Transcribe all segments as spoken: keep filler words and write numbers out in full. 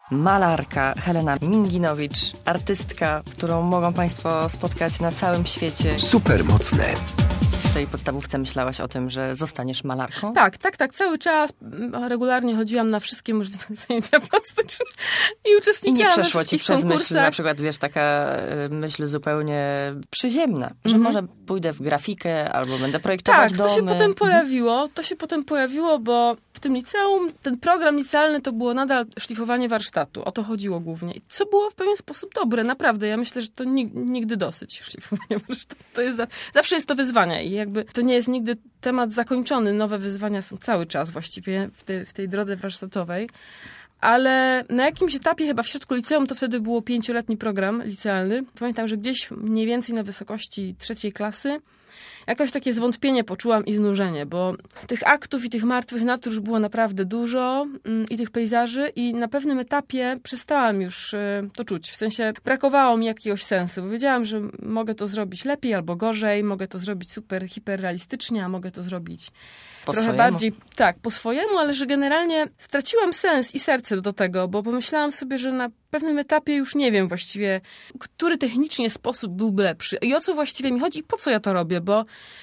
Malarka Helena Minginowicz, artystka, którą mogą Państwo spotkać na całym świecie. Supermocne. W tej podstawówce myślałaś o tym, że zostaniesz malarką? Tak, tak, tak. Cały czas regularnie chodziłam na wszystkie możliwe zajęcia plastyczne i uczestniczyłam I nie przeszło ci przez konkursach. myśl, na przykład, wiesz, taka myśl zupełnie przyziemna, że Mhm. może pójdę w grafikę albo będę projektować Tak, domy. to się potem pojawiło. To się potem pojawiło, bo w tym liceum ten program licealny to było nadal szlifowanie warsztatu. O to chodziło głównie. I co było w pewien sposób dobre, naprawdę. Ja myślę, że to nigdy dosyć szlifowanie warsztatu. To jest za, zawsze jest to wyzwanie i jakby to nie jest nigdy temat zakończony. Nowe wyzwania są cały czas właściwie w, te, w tej drodze warsztatowej. Ale na jakimś etapie, chyba w środku liceum, to wtedy było pięcioletni program licealny. Pamiętam, że gdzieś mniej więcej na wysokości trzeciej klasy jakoś takie zwątpienie poczułam i znużenie, bo tych aktów i tych martwych natur już było naprawdę dużo mm, i tych pejzaży i na pewnym etapie przestałam już y, to czuć. W sensie brakowało mi jakiegoś sensu, bo wiedziałam, że mogę to zrobić lepiej albo gorzej, mogę to zrobić super hiperrealistycznie, a mogę to zrobić po trochę swojemu. bardziej, tak, po swojemu, ale że generalnie straciłam sens i serce do tego, bo pomyślałam sobie, że na pewnym etapie już nie wiem właściwie, który technicznie sposób byłby lepszy i o co właściwie mi chodzi i po co ja to robię, bo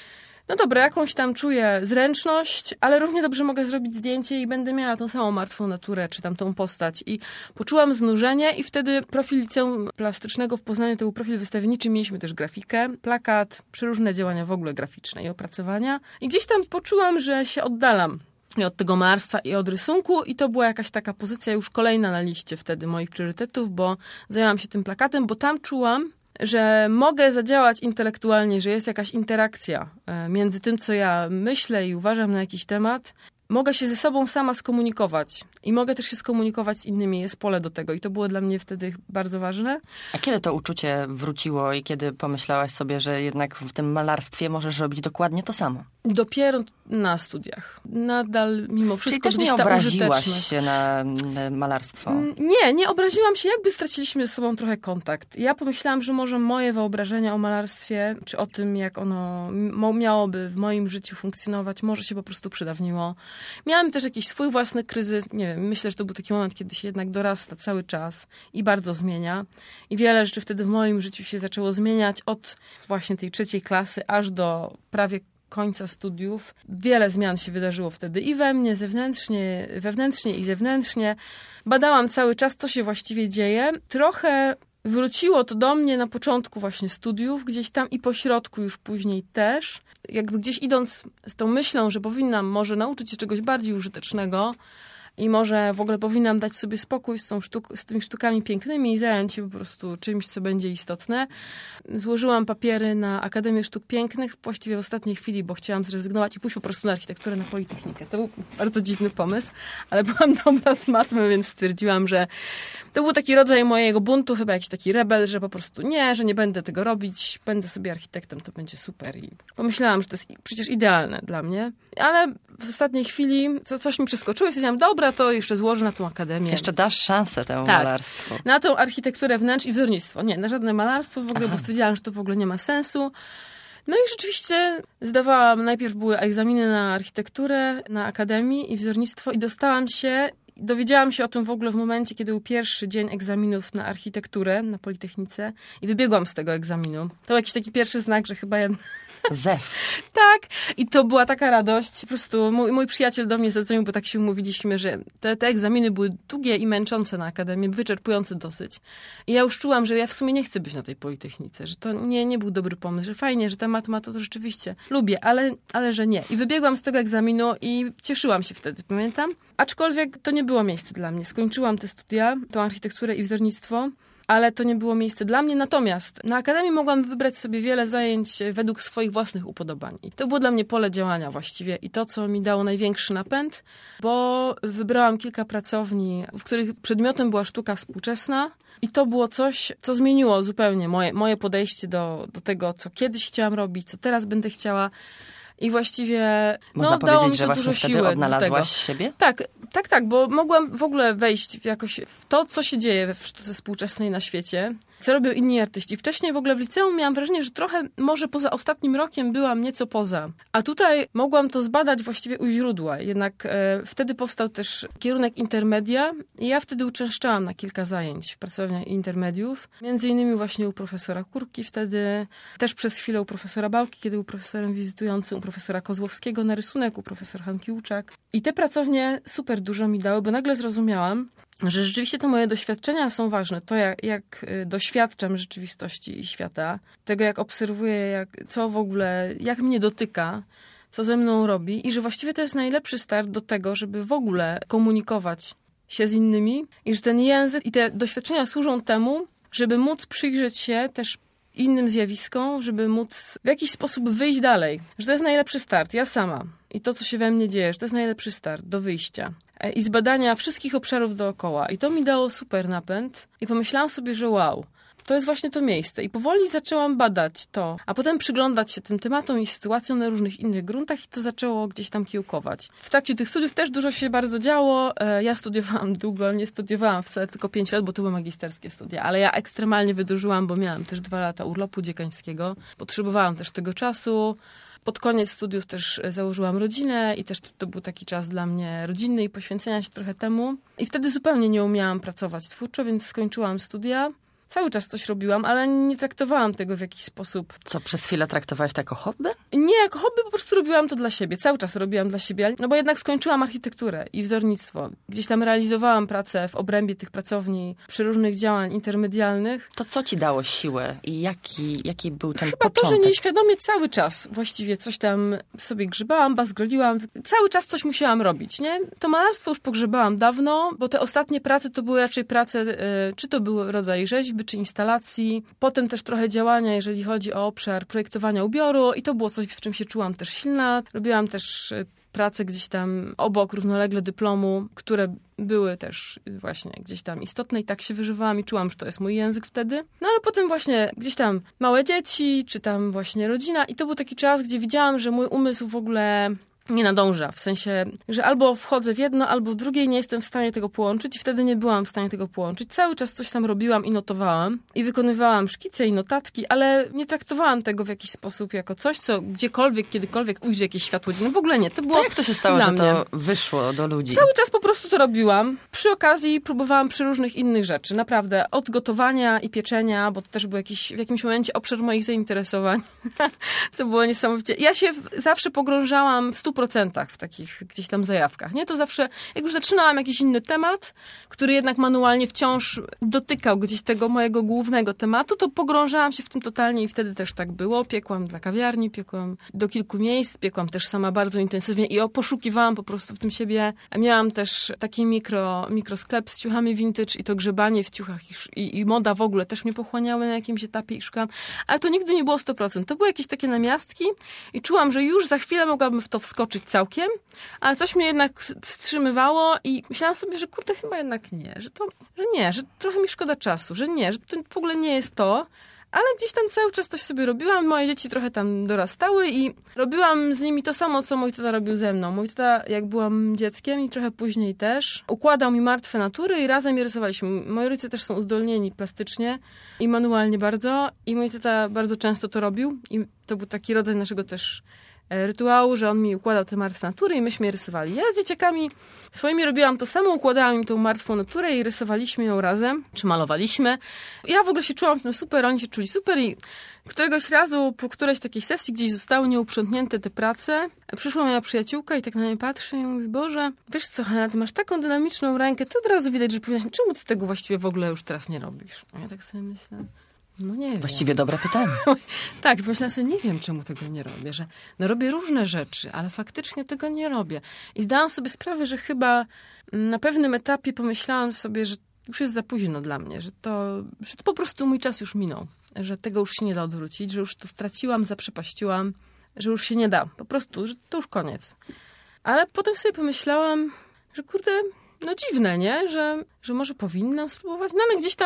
no dobra, jakąś tam czuję zręczność, ale równie dobrze mogę zrobić zdjęcie i będę miała tą samą martwą naturę, czy tam tą postać. I poczułam znużenie i wtedy profil liceum plastycznego w Poznaniu to był profil wystawienniczy. Mieliśmy też grafikę, plakat, przeróżne działania w ogóle graficzne i opracowania. I gdzieś tam poczułam, że się oddalam i od tego malarstwa i od rysunku i to była jakaś taka pozycja już kolejna na liście wtedy moich priorytetów, bo zajęłam się tym plakatem, bo tam czułam, że mogę zadziałać intelektualnie, że jest jakaś interakcja między tym, co ja myślę i uważam na jakiś temat. Mogę się ze sobą sama skomunikować i mogę też się skomunikować z innymi. Jest pole do tego i to było dla mnie wtedy bardzo ważne. A kiedy to uczucie wróciło i kiedy pomyślałaś sobie, że jednak w tym malarstwie możesz robić dokładnie to samo? Dopiero na studiach. Nadal mimo wszystko Czyli też gdzieś nie ta obraziłaś użyteczność. się na malarstwo? Nie, nie obraziłam się. Jakby straciliśmy ze sobą trochę kontakt. Ja pomyślałam, że może moje wyobrażenia o malarstwie, czy o tym, jak ono miałoby w moim życiu funkcjonować, może się po prostu przedawniło. Miałam też jakiś swój własny kryzys. Nie wiem, myślę, że to był taki moment, kiedy się jednak dorasta cały czas i bardzo zmienia. I wiele rzeczy wtedy w moim życiu się zaczęło zmieniać od właśnie tej trzeciej klasy aż do prawie końca studiów. Wiele zmian się wydarzyło wtedy i we mnie, zewnętrznie, wewnętrznie i zewnętrznie. Badałam cały czas, co się właściwie dzieje. Trochę wróciło to do mnie na początku właśnie studiów, gdzieś tam i po środku już później też. Jakby gdzieś idąc z tą myślą, że powinnam może nauczyć się czegoś bardziej użytecznego i może w ogóle powinnam dać sobie spokój z, tą sztuk- z tymi sztukami pięknymi i zająć się po prostu czymś, co będzie istotne. Złożyłam papiery na Akademię Sztuk Pięknych właściwie w ostatniej chwili, bo chciałam zrezygnować i pójść po prostu na architekturę, na Politechnikę. To był bardzo dziwny pomysł, ale byłam dobra z matmy, więc stwierdziłam, że to był taki rodzaj mojego buntu, chyba jakiś taki rebel, że po prostu nie, że nie będę tego robić, będę sobie architektem, to będzie super. I pomyślałam, że to jest przecież idealne dla mnie, ale w ostatniej chwili co, coś mi przeskoczyło i stwierdziłam, dobra, to jeszcze złożę na tą akademię. Jeszcze dasz szansę temu tak, malarstwu. Na tą architekturę wnętrz i wzornictwo. Nie, na żadne malarstwo w ogóle, Aha. bo stwierdziłam, że to w ogóle nie ma sensu. No i rzeczywiście zdawałam, najpierw były egzaminy na architekturę, na akademii i wzornictwo i dostałam się, dowiedziałam się o tym w ogóle w momencie, kiedy był pierwszy dzień egzaminów na architekturę na Politechnice i wybiegłam z tego egzaminu. To był jakiś taki pierwszy znak, że chyba ja... Zew. Tak. I to była taka radość. Po prostu mój, mój przyjaciel do mnie zadzwonił, bo tak się umówiliśmy, że te, te egzaminy były długie i męczące na akademii, wyczerpujące dosyć. I ja już czułam, że ja w sumie nie chcę być na tej Politechnice, że to nie, nie był dobry pomysł, że fajnie, że temat ma to, to rzeczywiście lubię, ale, ale że nie. I wybiegłam z tego egzaminu i cieszyłam się wtedy, pamiętam. Aczkolwiek to nie było miejsce dla mnie. Skończyłam te studia, tą architekturę i wzornictwo, ale to nie było miejsce dla mnie. Natomiast na akademii mogłam wybrać sobie wiele zajęć według swoich własnych upodobań. I to było dla mnie pole działania właściwie i to, co mi dało największy napęd, bo wybrałam kilka pracowni, w których przedmiotem była sztuka współczesna. I to było coś, co zmieniło zupełnie moje, moje podejście do, do tego, co kiedyś chciałam robić, co teraz będę chciała. I właściwie Można no, dało powiedzieć, mi że to właśnie dużo wtedy siły odnalazłaś siebie? Tak, tak, tak, bo mogłam w ogóle wejść w jakoś w to, co się dzieje w sztuce współczesnej na świecie. co robią inni artyści. Wcześniej w ogóle w liceum miałam wrażenie, że trochę może poza ostatnim rokiem byłam nieco poza. A tutaj mogłam to zbadać właściwie u źródła. Jednak e, wtedy powstał też kierunek intermedia i ja wtedy uczęszczałam na kilka zajęć w pracowniach intermediów. Między innymi właśnie u profesora Kurki wtedy, też przez chwilę u profesora Bałki, kiedy był profesorem wizytującym, u profesora Kozłowskiego na rysunek, u profesor Hanki Łuczak. I te pracownie super dużo mi dały, bo nagle zrozumiałam, że rzeczywiście te moje doświadczenia są ważne. To, jak, jak doświadczam rzeczywistości i świata, tego, jak obserwuję, jak, co w ogóle, jak mnie dotyka, co ze mną robi i że właściwie to jest najlepszy start do tego, żeby w ogóle komunikować się z innymi i że ten język i te doświadczenia służą temu, żeby móc przyjrzeć się też innym zjawiskom, żeby móc w jakiś sposób wyjść dalej. Że to jest najlepszy start. Ja sama. I to, co się we mnie dzieje, że to jest najlepszy start do wyjścia. I zbadania wszystkich obszarów dookoła. I to mi dało super napęd. I pomyślałam sobie, że wow, to jest właśnie to miejsce. I powoli zaczęłam badać to, a potem przyglądać się tym tematom i sytuacjom na różnych innych gruntach i to zaczęło gdzieś tam kiełkować. W trakcie tych studiów też dużo się bardzo działo. Ja studiowałam długo, nie studiowałam wcale tylko pięć lat, bo to były magisterskie studia, ale ja ekstremalnie wydłużyłam, bo miałam też dwa lata urlopu dziekańskiego. Potrzebowałam też tego czasu. Pod koniec studiów też założyłam rodzinę i też to był taki czas dla mnie rodzinny i poświęcenia się trochę temu. I wtedy zupełnie nie umiałam pracować twórczo, więc skończyłam studia. Cały czas coś robiłam, ale nie traktowałam tego w jakiś sposób. Co, przez chwilę traktowałaś to jako hobby? Nie, jako hobby, po prostu robiłam to dla siebie. Cały czas robiłam dla siebie, no bo jednak skończyłam architekturę i wzornictwo. Gdzieś tam realizowałam pracę w obrębie tych pracowni przy różnych działań intermedialnych. To co ci dało siłę i jaki, jaki był ten Chyba początek? to, że nieświadomie cały czas właściwie coś tam sobie grzebałam, bazgroliłam. Cały czas coś musiałam robić, nie? To malarstwo już pogrzebałam dawno, bo te ostatnie prace to były raczej prace, yy, czy to był rodzaj rzeźby, czy instalacji. Potem też trochę działania, jeżeli chodzi o obszar projektowania ubioru i to było coś, w czym się czułam też silna. Robiłam też prace gdzieś tam obok, równolegle dyplomu, które były też właśnie gdzieś tam istotne i tak się wyżywałam i czułam, że to jest mój język wtedy. No ale potem właśnie gdzieś tam małe dzieci, czy tam właśnie rodzina i to był taki czas, gdzie widziałam, że mój umysł w ogóle nie nadąża, w sensie, że albo wchodzę w jedno, albo w drugie i nie jestem w stanie tego połączyć i wtedy nie byłam w stanie tego połączyć. Cały czas coś tam robiłam i notowałam i wykonywałam szkice i notatki, ale nie traktowałam tego w jakiś sposób jako coś, co gdziekolwiek, kiedykolwiek ujrzy jakieś światło dzienne. W ogóle nie. To było to jak to się stało, że mnie. to wyszło do ludzi? Cały czas po prostu to robiłam. Przy okazji próbowałam przy różnych innych rzeczy. Naprawdę. Od gotowania i pieczenia, bo to też był jakiś, w jakimś momencie obszar moich zainteresowań. Co było niesamowicie. Ja się zawsze pogrążałam w stu procentach w takich gdzieś tam zajawkach. Nie? To zawsze, jak już zaczynałam jakiś inny temat, który jednak manualnie wciąż dotykał gdzieś tego mojego głównego tematu, to pogrążałam się w tym totalnie i wtedy też tak było. Piekłam dla kawiarni, piekłam do kilku miejsc, piekłam też sama bardzo intensywnie i poszukiwałam po prostu w tym siebie. Miałam też taki mikro, mikrosklep z ciuchami vintage i to grzebanie w ciuchach i, i, i moda w ogóle też mnie pochłaniały na jakimś etapie i szukałam. Ale to nigdy nie było sto procent. To były jakieś takie namiastki i czułam, że już za chwilę mogłabym w to wskoczyć całkiem, ale coś mnie jednak wstrzymywało i myślałam sobie, że kurde, chyba jednak nie, że to, że nie, że trochę mi szkoda czasu, że nie, że to w ogóle nie jest to, ale gdzieś tam cały czas coś sobie robiłam, moje dzieci trochę tam dorastały i robiłam z nimi to samo, co mój tata robił ze mną. Mój tata, jak byłam dzieckiem i trochę później też, układał mi martwe natury i razem je rysowaliśmy. Moi rodzice też są uzdolnieni plastycznie i manualnie bardzo i mój tata bardzo często to robił i to był taki rodzaj naszego też rytuału, że on mi układał te martwe natury i myśmy je rysowali. Ja z dzieciakami swoimi robiłam to samo, układałam im tą martwą naturę i rysowaliśmy ją razem, czy malowaliśmy. Ja w ogóle się czułam w tym super, oni się czuli super i któregoś razu po którejś takiej sesji gdzieś zostały nieuprzątnięte te prace. Przyszła moja przyjaciółka i tak na mnie patrzy i mówi, Boże, wiesz co, Hanna, ty masz taką dynamiczną rękę, to od razu widać, że powinnaś, czemu ty tego właściwie w ogóle już teraz nie robisz? A ja tak sobie myślę, no nie wiem. Właściwie dobre pytanie. Tak, pomyślałam sobie, nie wiem, czemu tego nie robię, że no robię różne rzeczy, ale faktycznie tego nie robię. I zdałam sobie sprawę, że chyba na pewnym etapie pomyślałam sobie, że już jest za późno dla mnie, że to, że to po prostu mój czas już minął, że tego już się nie da odwrócić, że już to straciłam, zaprzepaściłam, że już się nie da. Po prostu, że to już koniec. Ale potem sobie pomyślałam, że kurde, no dziwne, nie? Że, że może powinnam spróbować, no ale gdzieś tam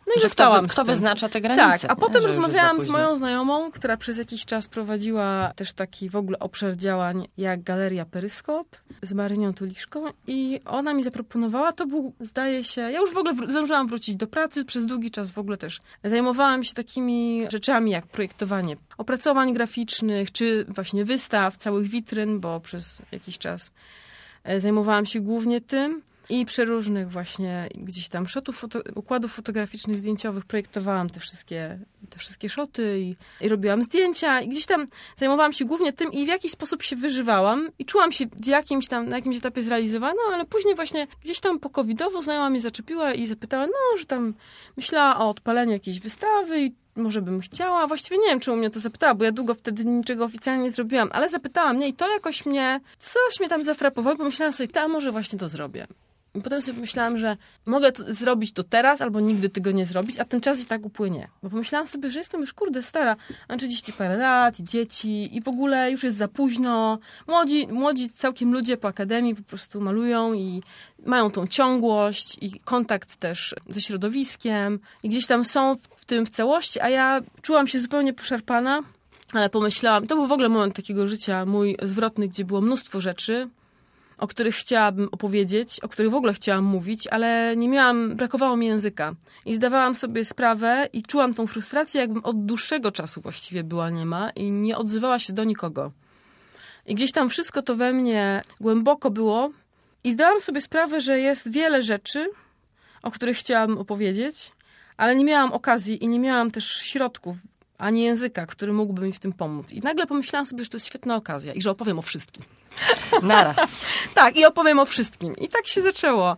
No i że zostałam kto, kto z tym. wyznacza te granice. Tak, a potem że, że rozmawiałam z moją znajomą, która przez jakiś czas prowadziła też taki w ogóle obszar działań jak Galeria Peryskop z Marynią Tuliszką i ona mi zaproponowała, to był, zdaje się, ja już w ogóle wr- zdążyłam wrócić do pracy, przez długi czas w ogóle też zajmowałam się takimi rzeczami jak projektowanie opracowań graficznych, czy właśnie wystaw, całych witryn, bo przez jakiś czas zajmowałam się głównie tym. I przeróżnych właśnie gdzieś tam shotów, foto, układów fotograficznych, zdjęciowych projektowałam te wszystkie, te wszystkie szoty i, i robiłam zdjęcia i gdzieś tam zajmowałam się głównie tym i w jakiś sposób się wyżywałam i czułam się w jakimś tam, na jakimś etapie zrealizowana, ale później właśnie gdzieś tam po covidowo znajoma mnie zaczepiła i zapytała, no, że tam myślała o odpaleniu jakiejś wystawy i może bym chciała. Właściwie nie wiem, czemu mnie to zapytała, bo ja długo wtedy niczego oficjalnie nie zrobiłam, ale zapytała mnie i to jakoś mnie, coś mnie tam zafrapowało i pomyślałam sobie, a może właśnie to zrobię. I potem sobie pomyślałam, że mogę to zrobić to teraz, albo nigdy tego nie zrobić, a ten czas i tak upłynie. Bo pomyślałam sobie, że jestem już kurde stara, mam trzydzieści parę lat, i dzieci i w ogóle już jest za późno. Młodzi, młodzi całkiem ludzie po akademii po prostu malują i mają tą ciągłość i kontakt też ze środowiskiem i gdzieś tam są w tym w całości, a ja czułam się zupełnie poszarpana, ale pomyślałam, to był w ogóle moment takiego życia mój zwrotny, gdzie było mnóstwo rzeczy, o których chciałabym opowiedzieć, o których w ogóle chciałam mówić, ale nie miałam, brakowało mi języka. I zdawałam sobie sprawę i czułam tą frustrację, jakbym od dłuższego czasu właściwie była niema i nie odzywała się do nikogo. I gdzieś tam wszystko to we mnie głęboko było i zdałam sobie sprawę, że jest wiele rzeczy, o których chciałabym opowiedzieć, ale nie miałam okazji i nie miałam też środków, ani języka, który mógłby mi w tym pomóc. I nagle pomyślałam sobie, że to jest świetna okazja i że opowiem o wszystkim. Naraz. Tak, i opowiem o wszystkim. I tak się zaczęło.